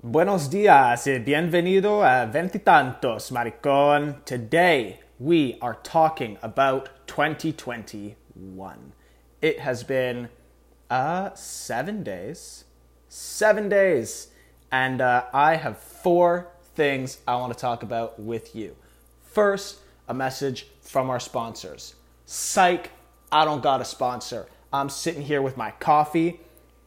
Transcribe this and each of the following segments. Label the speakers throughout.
Speaker 1: Buenos dias y bienvenido a Veintitantos, Maricón. Today we are talking about 2021. It has been 7 days. 7 days. And I have 4 things I want to talk about with you. First, a message from our sponsors. Psych, I don't got a sponsor. I'm sitting here with my coffee.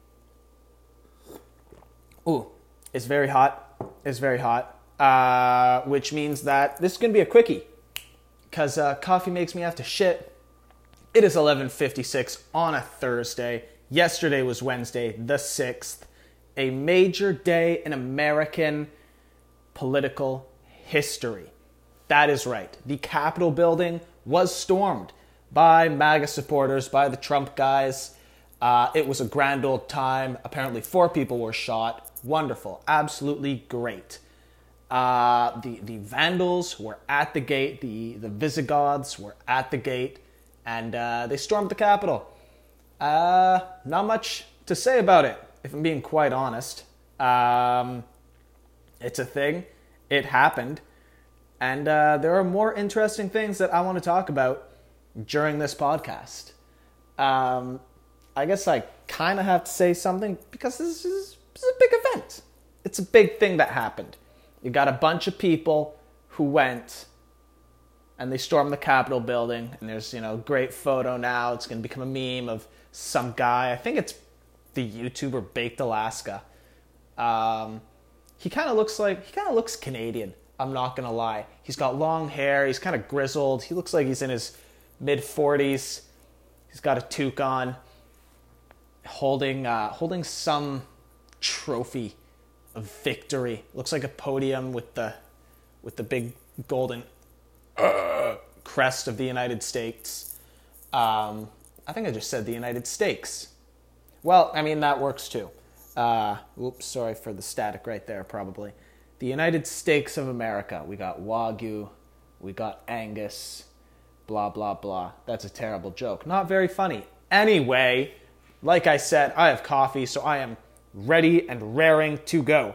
Speaker 1: Ooh. It's very hot. It's very hot. Which means that this is going to be a quickie. Because coffee makes me have to shit. It is 11:56 on a Thursday. Yesterday was Wednesday, the 6th. A major day in American political history. That is right. The Capitol building was stormed by MAGA supporters, by the Trump guys. It was a grand old time. Apparently 4 people were shot. Wonderful. Absolutely great. The Vandals were at the gate. The Visigoths were at the gate. And they stormed the Capitol. Not much to say about it, if I'm being quite honest. It's a thing. It happened. And there are more interesting things that I want to talk about during this podcast. I guess I kind of have to say something because this is a big event. It's a big thing that happened. You got a bunch of people who went and they stormed the Capitol building, and there's, a great photo now. It's going to become a meme of some guy. I think it's the YouTuber Baked Alaska. He kind of looks Canadian. I'm not going to lie. He's got long hair. He's kind of grizzled. He looks like he's in his mid-40s. He's got a toque on, holding some trophy of victory. Looks like a podium with the big golden crest of the United States. I think I just said the United States. Well, I mean, that works too. Oops, sorry for the static right there, probably. The United States of America. We got Wagyu. We got Angus. Blah, blah, blah. That's a terrible joke. Not very funny. Anyway, like I said, I have coffee, so I am ready and raring to go.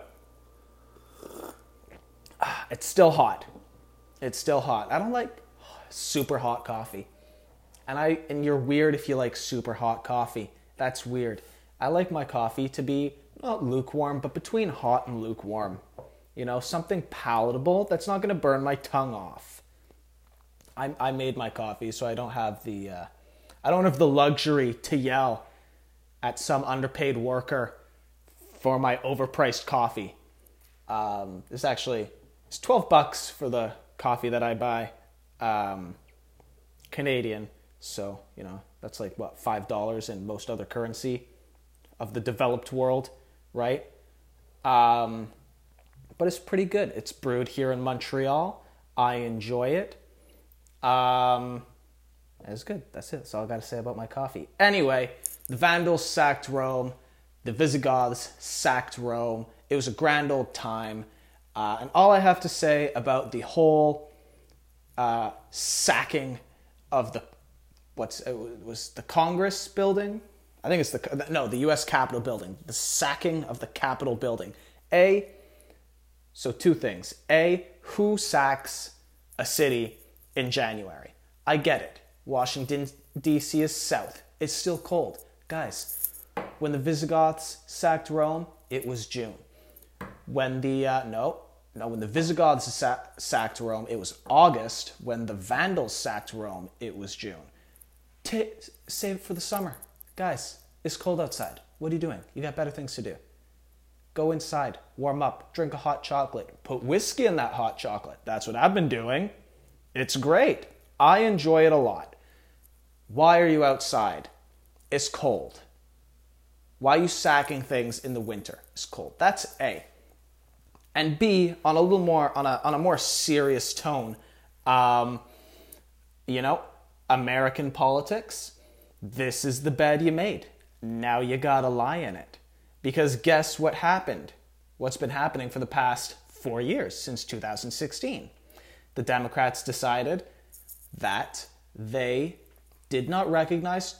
Speaker 1: It's still hot. It's still hot. I don't like super hot coffee. And you're weird if you like super hot coffee. That's weird. I like my coffee to be not lukewarm, but between hot and lukewarm. Something palatable that's not going to burn my tongue off. I made my coffee, so I don't have the luxury to yell at some underpaid worker for my overpriced coffee. It's $12 for the coffee that I buy, Canadian. So, that's like, what, $5 in most other currency of the developed world, right? But it's pretty good. It's brewed here in Montreal. I enjoy it. It's good. That's it. That's all I got to say about my coffee. Anyway, the Vandals sacked Rome. The Visigoths sacked Rome. It was a grand old time. And all I have to say about the whole sacking of the Congress building? I think it's the U.S. Capitol building. The sacking of the Capitol building. So 2 things. Who sacks a city in January? I get it. Washington, D.C. is south. It's still cold. Guys, when the Visigoths sacked Rome, it was June. When when the Visigoths sacked Rome, it was August. When the Vandals sacked Rome, it was June. Save it for the summer. Guys, it's cold outside. What are you doing? You got better things to do. Go inside, warm up, drink a hot chocolate, put whiskey in that hot chocolate. That's what I've been doing. It's great. I enjoy it a lot. Why are you outside? It's cold. Why are you sacking things in the winter? It's cold. That's A. And B, on a more serious tone, American politics, this is the bed you made. Now you gotta lie in it. Because guess what happened? What's been happening for the past 4 years, since 2016? The Democrats decided that they did not recognize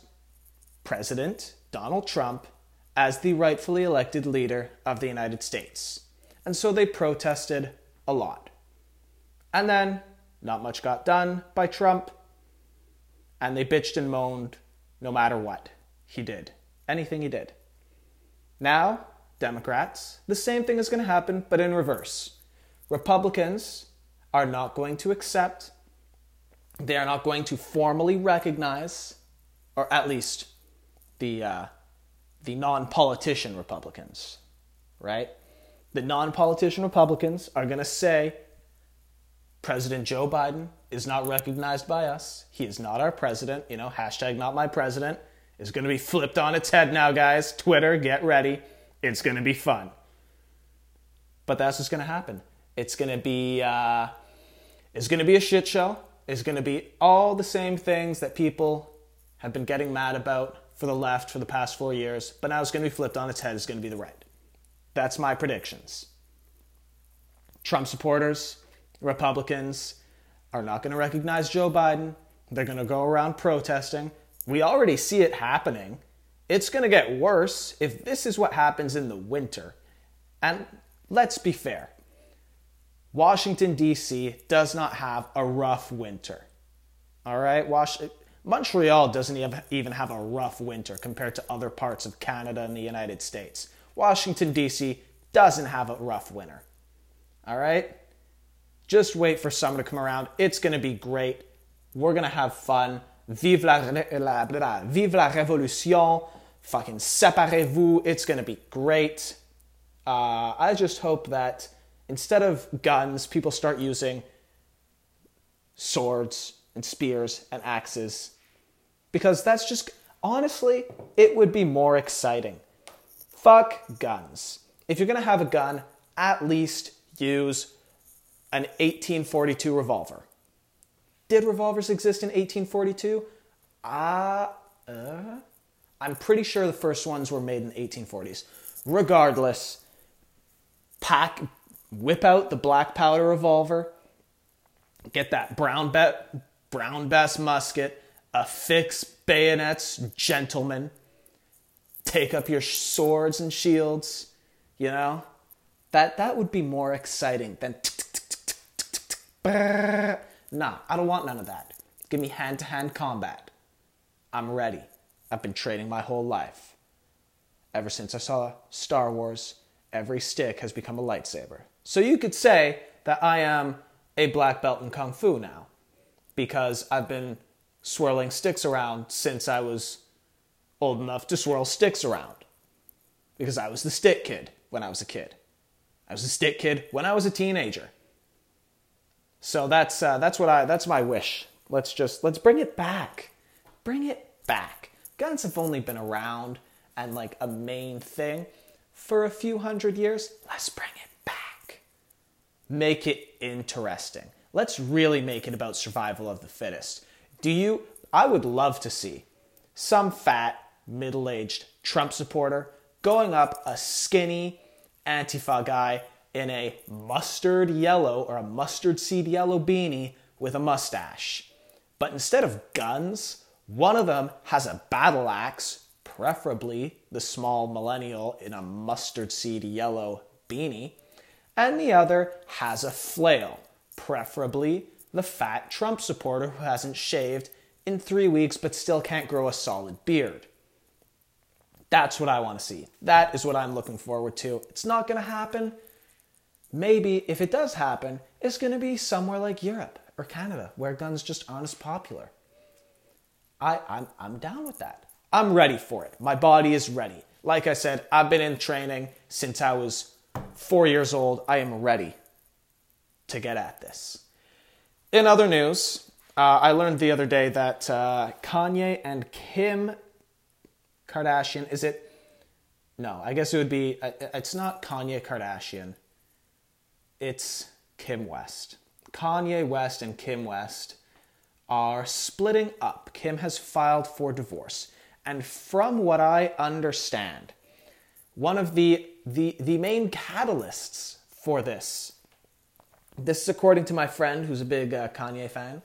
Speaker 1: President Donald Trump as the rightfully elected leader of the United States. And so they protested a lot. And then not much got done by Trump. And they bitched and moaned no matter what he did. Anything he did. Now, Democrats, the same thing is going to happen, but in reverse. Republicans are not going to accept, they are not going to formally recognize, or at least the non-politician Republicans, right? The non-politician Republicans are going to say, President Joe Biden is not recognized by us. He is not our president. Hashtag not my president is going to be flipped on its head now, guys. Twitter, get ready. It's going to be fun. But that's what's going to happen. It's going to be a shit show. It's going to be all the same things that people have been getting mad about for the left for the past 4 years. But now it's going to be flipped on its head. It's going to be the right. That's my predictions. Trump supporters, Republicans, are not going to recognize Joe Biden. They're going to go around protesting. We already see it happening. It's going to get worse if this is what happens in the winter. And let's be fair. Washington, D.C. does not have a rough winter. All right? Montreal doesn't even have a rough winter compared to other parts of Canada and the United States. Washington, D.C. doesn't have a rough winter. All right? Just wait for summer to come around. It's going to be great. We're going to have fun. Vive la révolution. Fucking séparez-vous. It's going to be great. I just hope that instead of guns, people start using swords and spears and axes. Because that's just, honestly, it would be more exciting. Fuck guns. If you're going to have a gun, at least use an 1842 revolver. Did revolvers exist in 1842? I'm pretty sure the first ones were made in the 1840s. Regardless, whip out the black powder revolver, get that brown bess musket, affix bayonets, gentlemen, take up your swords and shields, that would be more exciting than nah, I don't want none of that. Give me hand-to-hand combat. I'm ready. I've been training my whole life. Ever since I saw Star Wars, every stick has become a lightsaber. So you could say that I am a black belt in Kung Fu now, because I've been swirling sticks around since I was old enough to swirl sticks around. Because I was the stick kid when I was a kid. I was a stick kid when I was a teenager. So that's my wish. Let's bring it back. Bring it back. Guns have only been around and like a main thing for a few hundred years. Let's bring it back. Make it interesting. Let's really make it about survival of the fittest. I would love to see some fat, middle-aged Trump supporter going up a skinny Antifa guy in a mustard yellow or a mustard seed yellow beanie with a mustache. But instead of guns, one of them has a battle axe, preferably the small millennial in a mustard seed yellow beanie, and the other has a flail, preferably the fat Trump supporter who hasn't shaved in 3 weeks but still can't grow a solid beard. That's what I want to see. That is what I'm looking forward to. It's not going to happen. Maybe if it does happen, it's going to be somewhere like Europe or Canada where guns just aren't as popular. I'm down with that. I'm ready for it. My body is ready. Like I said, I've been in training since I was 4 years old. I am ready to get at this. In other news, I learned the other day that Kanye and Kim Kardashian, is it? No, I guess it would be, it's not Kanye Kardashian. It's Kim West. Kanye West and Kim West are splitting up. Kim has filed for divorce. And from what I understand, one of the main catalysts for this is according to my friend who's a big Kanye fan,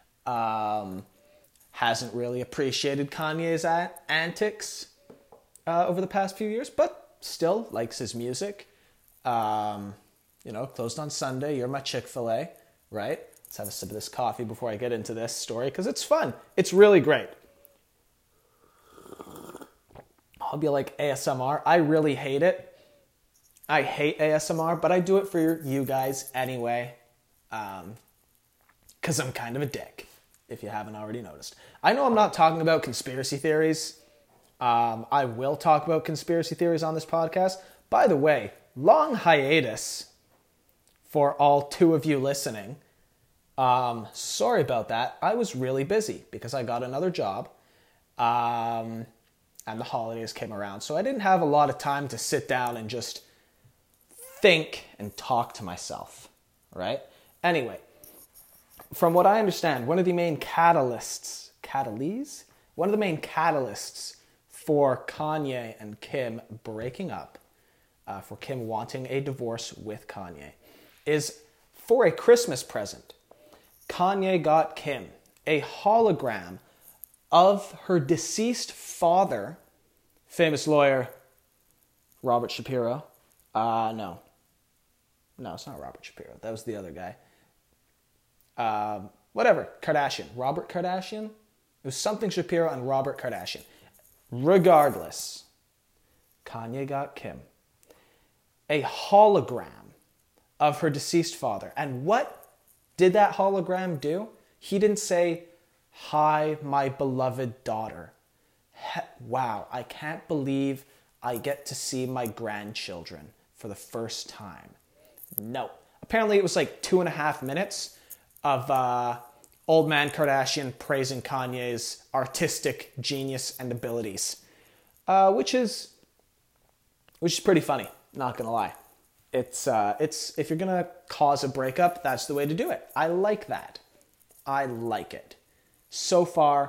Speaker 1: hasn't really appreciated Kanye's antics over the past few years, but still likes his music. closed on Sunday. You're my Chick-fil-A, right? Let's have a sip of this coffee before I get into this story because it's fun. It's really great. I'll be like ASMR. I really hate it. I hate ASMR, but I do it for you guys anyway because I'm kind of a dick, if you haven't already noticed. I know I'm not talking about conspiracy theories. I will talk about conspiracy theories on this podcast. By the way, long hiatus for all 2 of you listening. Sorry about that. I was really busy because I got another job. And the holidays came around. So I didn't have a lot of time to sit down and just think and talk to myself, right? Anyway, from what I understand, one of the main catalysts for Kanye and Kim breaking up, for Kim wanting a divorce with Kanye, is for a Christmas present. Kanye got Kim a hologram of her deceased father, famous lawyer Robert Shapiro. No, it's not Robert Shapiro. That was the other guy. Whatever, Kardashian. Robert Kardashian? It was something Shapiro and Robert Kardashian. Regardless, Kanye got Kim a hologram of her deceased father. And what did that hologram do? He didn't say, "Hi, my beloved daughter. Wow, I can't believe I get to see my grandchildren for the first time." No. Apparently it was like 2.5 minutes of old man Kardashian praising Kanye's artistic genius and abilities, which is pretty funny, not gonna lie. It's if you're gonna cause a breakup, that's the way to do it. I like that. I like it. So far,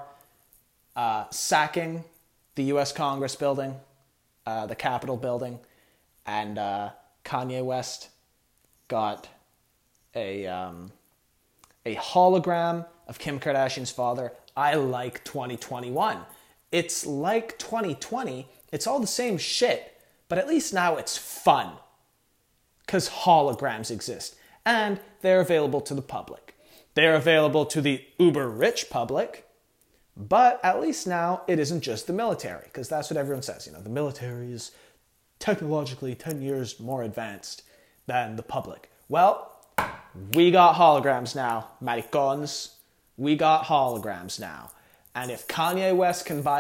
Speaker 1: sacking the U.S. Congress building, the Capitol building, and Kanye West got a hologram of Kim Kardashian's father. I like 2021. It's like 2020. It's all the same shit, but at least now it's fun. Because holograms exist. And they're available to the public. They're available to the uber rich public. But at least now it isn't just the military. Because that's what everyone says. The military is technologically 10 years more advanced than the public. Well, we got holograms now, maricons. We got holograms now. And if Kanye West can buy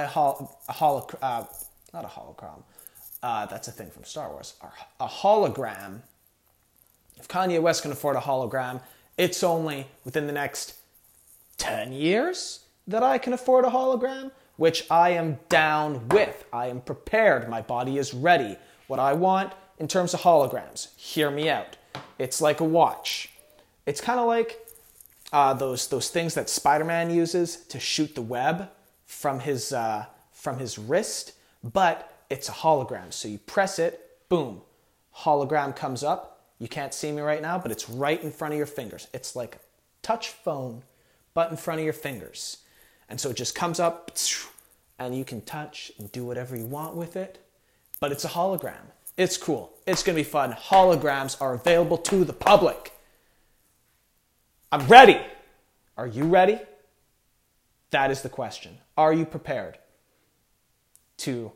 Speaker 1: that's a thing from Star Wars, a hologram. If Kanye West can afford a hologram, it's only within the next 10 years that I can afford a hologram, which I am down with. I am prepared. My body is ready. What I want in terms of holograms, hear me out. It's like a watch. It's kind of like those things that Spider-Man uses to shoot the web from his wrist, but it's a hologram. So you press it, boom, hologram comes up. You can't see me right now, but it's right in front of your fingers. It's like a touch phone, but in front of your fingers. And so it just comes up, and you can touch and do whatever you want with it. But it's a hologram. It's cool. It's going to be fun. Holograms are available to the public. I'm ready. Are you ready? That is the question. Are you prepared to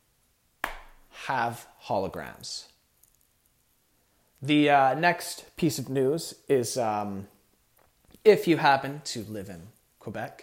Speaker 1: have holograms? The next piece of news is if you happen to live in Quebec,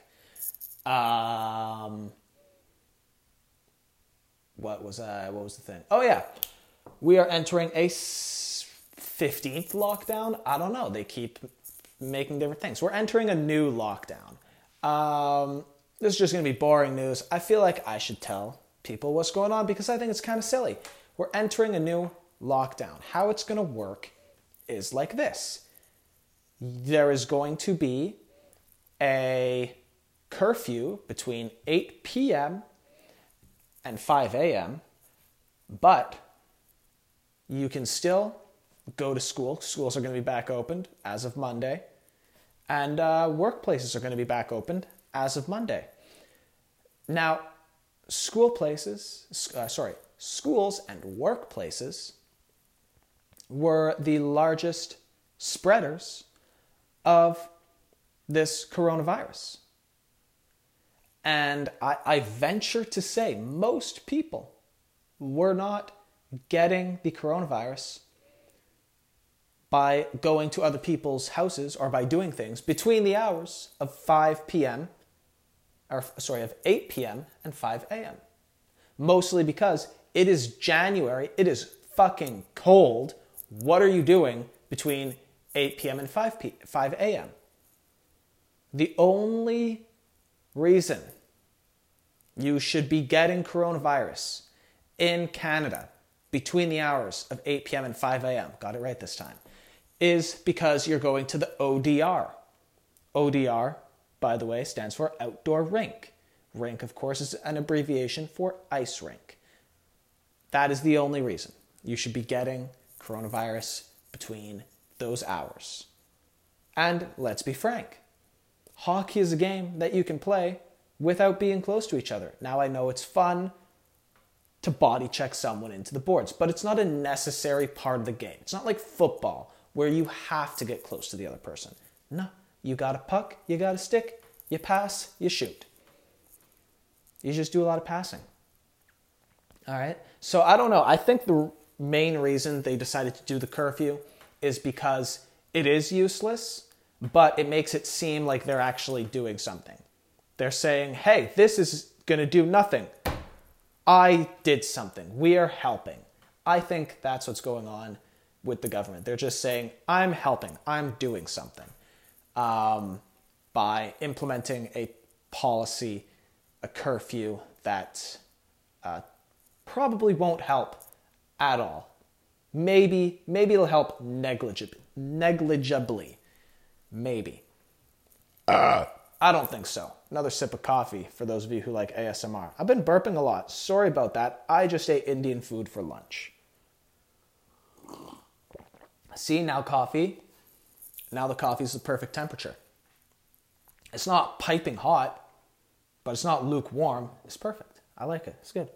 Speaker 1: what was the thing? Oh yeah, we are entering a 15th lockdown. I don't know. They keep making different things. We're entering a new lockdown. This is just going to be boring news. I feel like I should tell people what's going on because I think it's kind of silly. We're entering a new lockdown. How it's going to work is like this. There is going to be a curfew between 8 p.m. and 5 a.m., but you can still go to school. Schools are going to be back opened as of Monday, and workplaces are going to be back opened as of Monday. Now, schools and workplaces were the largest spreaders of this coronavirus. And I venture to say most people were not getting the coronavirus by going to other people's houses or by doing things between the hours of 5 p.m. of 8 p.m. and 5 a.m. Mostly because it is January, it is fucking cold. What are you doing between 8 p.m. and 5 a.m.? The only reason you should be getting coronavirus in Canada between the hours of 8 p.m. and 5 a.m., got it right this time, is because you're going to the ODR. ODR, by the way, stands for outdoor rink. Rink, of course, is an abbreviation for ice rink. That is the only reason you should be getting coronavirus between those hours. And let's be frank, hockey is a game that you can play without being close to each other. Now, I know it's fun to body check someone into the boards, but it's not a necessary part of the game. It's not like football where you have to get close to the other person. No, you got a puck, you got a stick, you pass, you shoot. You just do a lot of passing. All right? So I don't know. I think the main reason they decided to do the curfew is because it is useless, but it makes it seem like they're actually doing something. They're saying, hey, this is going to do nothing. I did something. We are helping. I think that's what's going on with the government. They're just saying, I'm helping. I'm doing something by implementing a policy, a curfew that probably won't help at all. Maybe it'll help negligibly. Maybe. I don't think so. Another sip of coffee for those of you who like ASMR. I've been burping a lot. Sorry about that. I just ate Indian food for lunch. See, now the coffee's the perfect temperature. It's not piping hot, but it's not lukewarm. It's perfect. I like it. It's good.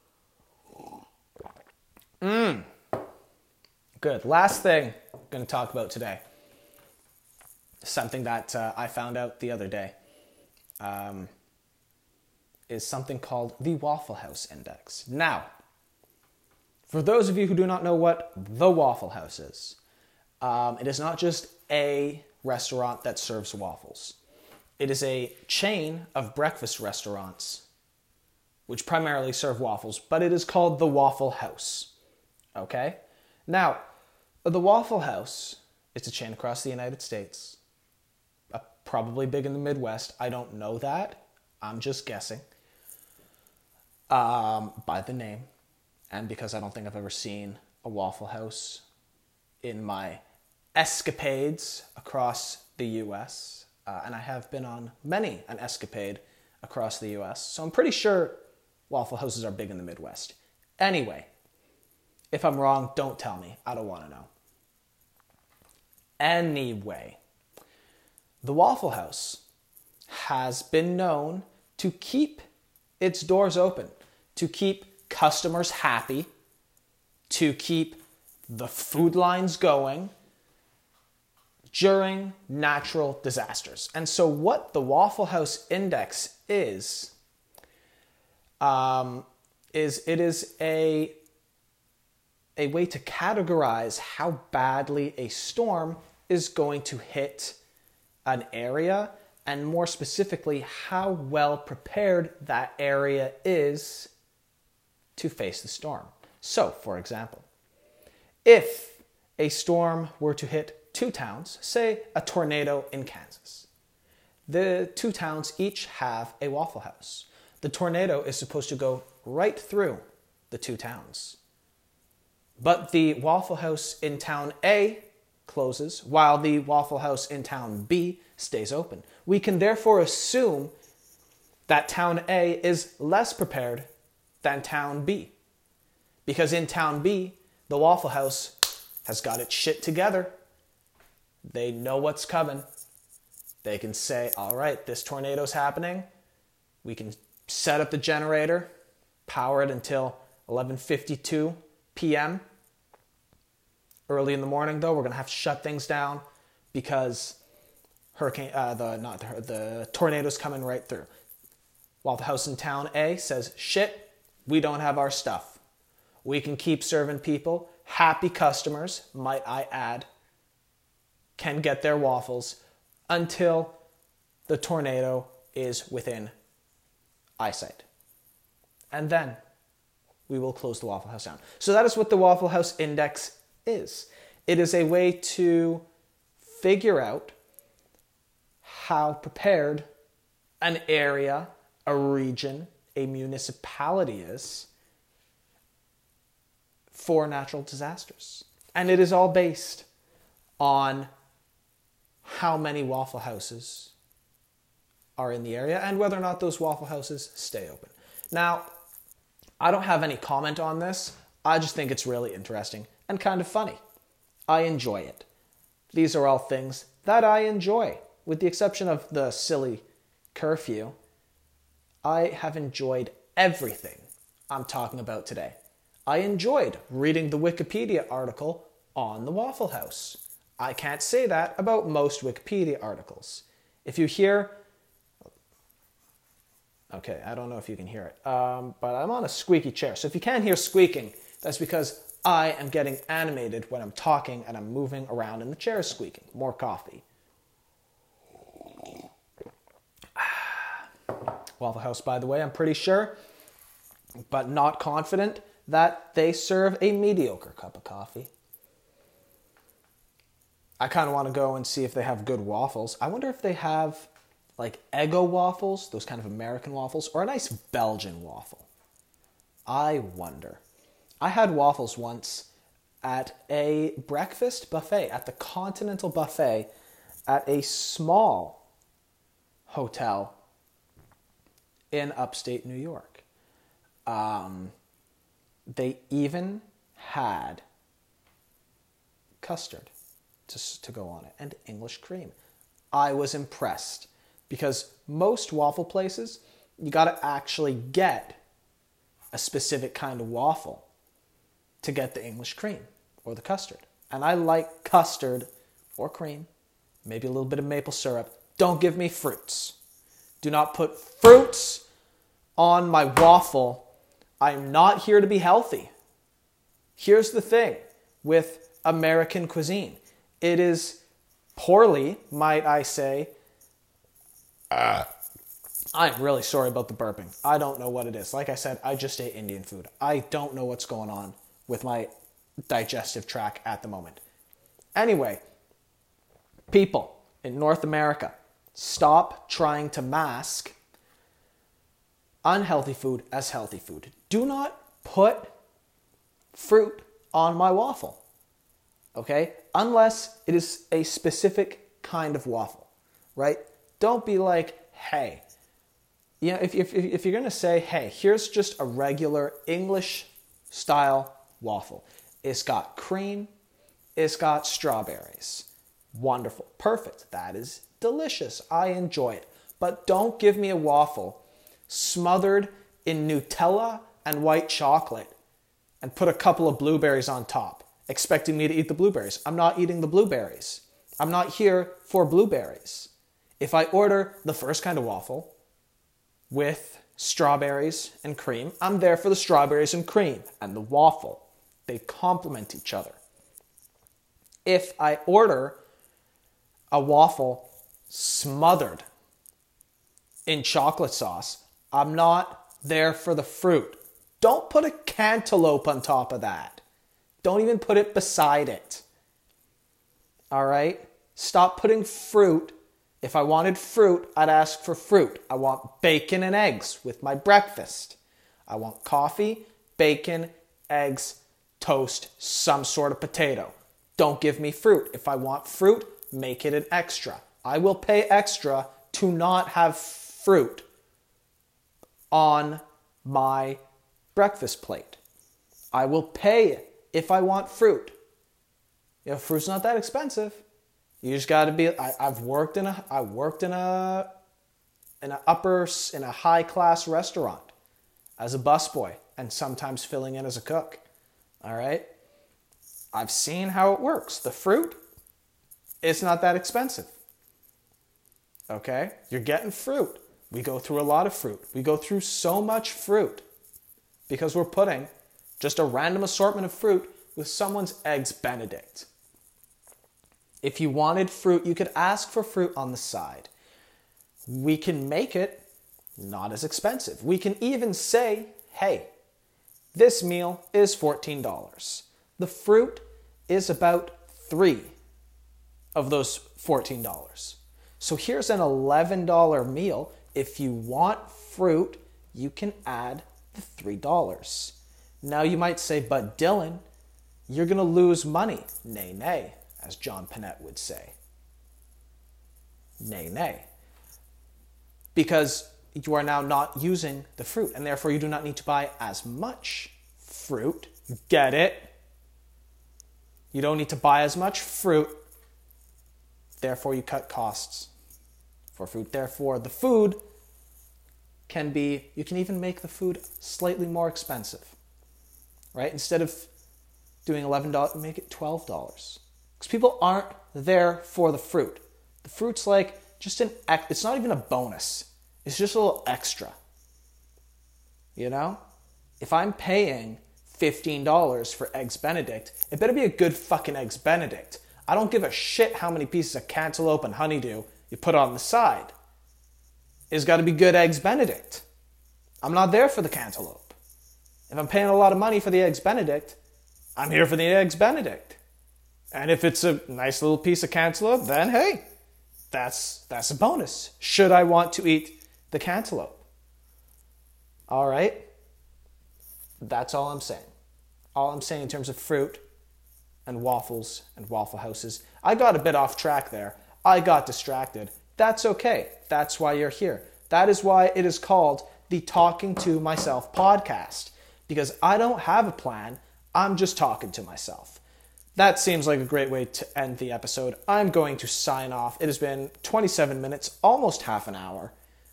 Speaker 1: Good. Last thing I'm going to talk about today. Something that I found out the other day is something called the Waffle House Index. Now, for those of you who do not know what the Waffle House is, it is not just a restaurant that serves waffles. It is a chain of breakfast restaurants which primarily serve waffles, but it is called the Waffle House. Okay? Now, the Waffle House is a chain across the United States. Probably big in the Midwest. I don't know that. I'm just guessing. By the name. And because I don't think I've ever seen a Waffle House in my escapades across the U.S. And I have been on many an escapade across the U.S. So I'm pretty sure Waffle Houses are big in the Midwest. Anyway, if I'm wrong, don't tell me. I don't want to know. Anyway, the Waffle House has been known to keep its doors open, to keep customers happy, to keep the food lines going during natural disasters. And so what the Waffle House Index is it is a way to categorize how badly a storm is going to hit an area, and more specifically, how well prepared that area is to face the storm. So, for example, if a storm were to hit two towns, say a tornado in Kansas, the two towns each have a Waffle House. The tornado is supposed to go right through the two towns. But the Waffle House in town A closes, while the Waffle House in town B stays open. We can therefore assume that town A is less prepared than town B. Because in town B, the Waffle House has got its shit together. They know what's coming. They can say, all right, this tornado's happening. We can set up the generator, power it until 11:52 p.m., Early in the morning, though, we're going to have to shut things down because the tornado's coming right through. Waffle House in town A says, shit, we don't have our stuff. We can keep serving people. Happy customers, might I add, can get their waffles until the tornado is within eyesight. And then we will close the Waffle House down. So that is what the Waffle House Index is. It is a way to figure out how prepared an area, a region, a municipality is for natural disasters. And it is all based on how many Waffle Houses are in the area and whether or not those Waffle Houses stay open. Now, I don't have any comment on this. I just think it's really interesting and kind of funny. I enjoy it. These are all things that I enjoy, with the exception of the silly curfew. I have enjoyed everything I'm talking about today. I enjoyed reading the Wikipedia article on the Waffle House. I can't say that about most Wikipedia articles. If you hear... Okay, I don't know if you can hear it, but I'm on a squeaky chair. So if you can't hear squeaking, that's because I am getting animated when I'm talking and I'm moving around and the chair is squeaking. More coffee. Waffle House, by the way, I'm pretty sure, but not confident, that they serve a mediocre cup of coffee. I kind of want to go and see if they have good waffles. I wonder if they have like Eggo waffles, those kind of American waffles, or a nice Belgian waffle. I wonder. I had waffles once at a breakfast buffet, at the Continental Buffet, at a small hotel in upstate New York. They even had custard to go on it and English cream. I was impressed because most waffle places, you got to actually get a specific kind of waffle to get the English cream or the custard. And I like custard or cream, maybe a little bit of maple syrup. Don't give me fruits. Do not put fruits on my waffle. I'm not here to be healthy. Here's the thing with American cuisine. It is poorly, might I say. I'm really sorry about the burping. I don't know what it is. Like I said, I just ate Indian food. I don't know what's going on with my digestive tract at the moment. Anyway, people in North America, stop trying to mask unhealthy food as healthy food. Do not put fruit on my waffle, okay? Unless it is a specific kind of waffle, right? Don't be like, hey, you know, if you're going to say, hey, here's just a regular English style waffle. It's got cream. It's got strawberries. Wonderful. Perfect. That is delicious. I enjoy it. But don't give me a waffle smothered in Nutella and white chocolate and put a couple of blueberries on top, expecting me to eat the blueberries. I'm not eating the blueberries. I'm not here for blueberries. If I order the first kind of waffle with strawberries and cream, I'm there for the strawberries and cream and the waffle. They complement each other. If I order a waffle smothered in chocolate sauce, I'm not there for the fruit. Don't put a cantaloupe on top of that. Don't even put it beside it. All right? Stop putting fruit. If I wanted fruit, I'd ask for fruit. I want bacon and eggs with my breakfast. I want coffee, bacon, eggs, toast, some sort of potato. Don't give me fruit. If I want fruit, make it an extra. I will pay extra to not have fruit on my breakfast plate. I will pay if I want fruit. You know, fruit's not that expensive. You just got to be. I worked in a high class restaurant as a busboy and sometimes filling in as a cook. All right. I've seen how it works. The fruit, it's not that expensive. Okay? You're getting fruit. We go through a lot of fruit. We go through so much fruit because we're putting just a random assortment of fruit with someone's Eggs Benedict. If you wanted fruit, you could ask for fruit on the side. We can make it not as expensive. We can even say, hey, this meal is $14. The fruit is about 3 of those $14. So here's an $11 meal. If you want fruit, you can add the $3. Now you might say, but Dylan, you're going to lose money. Nay, nay, as John Panette would say. Nay, nay. Because you are now not using the fruit, and therefore you do not need to buy as much fruit. Get it? You don't need to buy as much fruit. Therefore, you cut costs for fruit. Therefore, the food can be, you can even make the food slightly more expensive, right? Instead of doing $11, make it $12. Because people aren't there for the fruit. The fruit's like just it's not even a bonus. It's just a little extra. You know? If I'm paying $15 for Eggs Benedict, it better be a good fucking Eggs Benedict. I don't give a shit how many pieces of cantaloupe and honeydew you put on the side. It's got to be good Eggs Benedict. I'm not there for the cantaloupe. If I'm paying a lot of money for the Eggs Benedict, I'm here for the Eggs Benedict. And if it's a nice little piece of cantaloupe, then hey, that's a bonus. Should I want to eat the cantaloupe? All right? That's all I'm saying. All I'm saying in terms of fruit and waffles and Waffle Houses. I got a bit off track there. I got distracted. That's okay. That's why you're here. That is why it is called the Talking to Myself podcast. Because I don't have a plan. I'm just talking to myself. That seems like a great way to end the episode. I'm going to sign off. It has been 27 minutes, almost half an hour.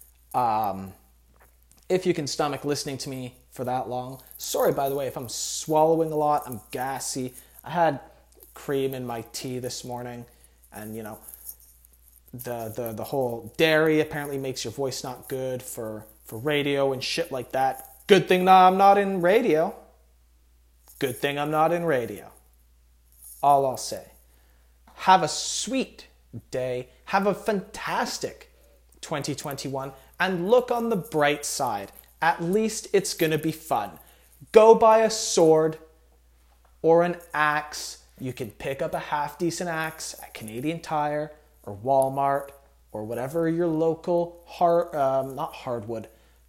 Speaker 1: If you can stomach listening to me for that long. Sorry, by the way, if I'm swallowing a lot, I'm gassy. I had cream in my tea this morning, and you know, the whole dairy apparently makes your voice not good for radio and shit like that. Good thing I'm not in radio. Good thing I'm not in radio. All I'll say. Have a sweet day. Have a fantastic 2021. And look on the bright side. At least it's going to be fun. Go buy a sword or an axe. You can pick up a half-decent axe at Canadian Tire or Walmart or whatever your local hardware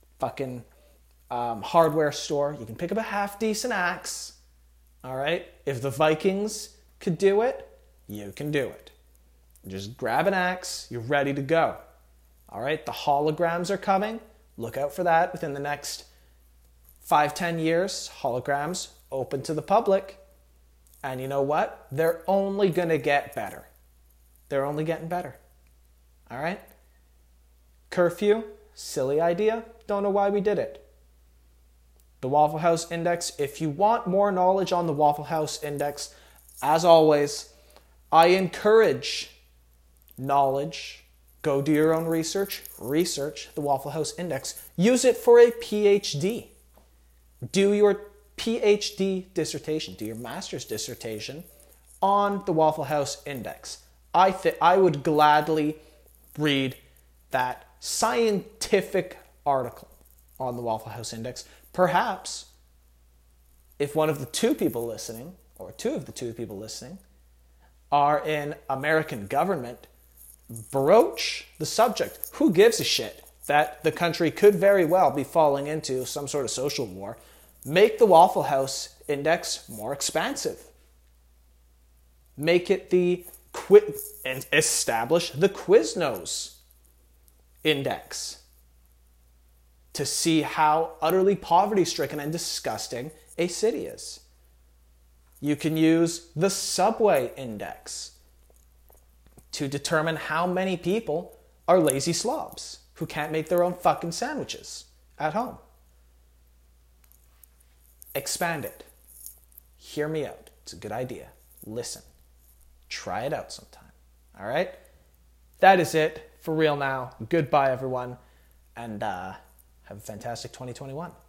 Speaker 1: store. You can pick up a half-decent axe. All right? If the Vikings could do it, you can do it. Just grab an axe. You're ready to go. All right? The holograms are coming. Look out for that within the next 5-10 years. Holograms open to the public. And you know what? They're only going to get better. They're only getting better. All right? Curfew, silly idea. Don't know why we did it. The Waffle House Index. If you want more knowledge on the Waffle House Index, as always, I encourage knowledge. Go do your own research. Research the Waffle House Index. Use it for a PhD. Do your PhD dissertation. Do your master's dissertation on the Waffle House Index. I would gladly read that scientific article on the Waffle House Index. Perhaps if one of the two people listening, or two of the two people listening, are in American government, broach the subject. Who gives a shit that the country could very well be falling into some sort of social war? Make the Waffle House Index more expansive. Make it and establish the Quiznos Index to see how utterly poverty-stricken and disgusting a city is. You can use the Subway Index to determine how many people are lazy slobs who can't make their own fucking sandwiches at home. Expand it. Hear me out. It's a good idea. listen. Try it out sometime. All right? That is it for real now. Goodbye, everyone. And have a fantastic 2021.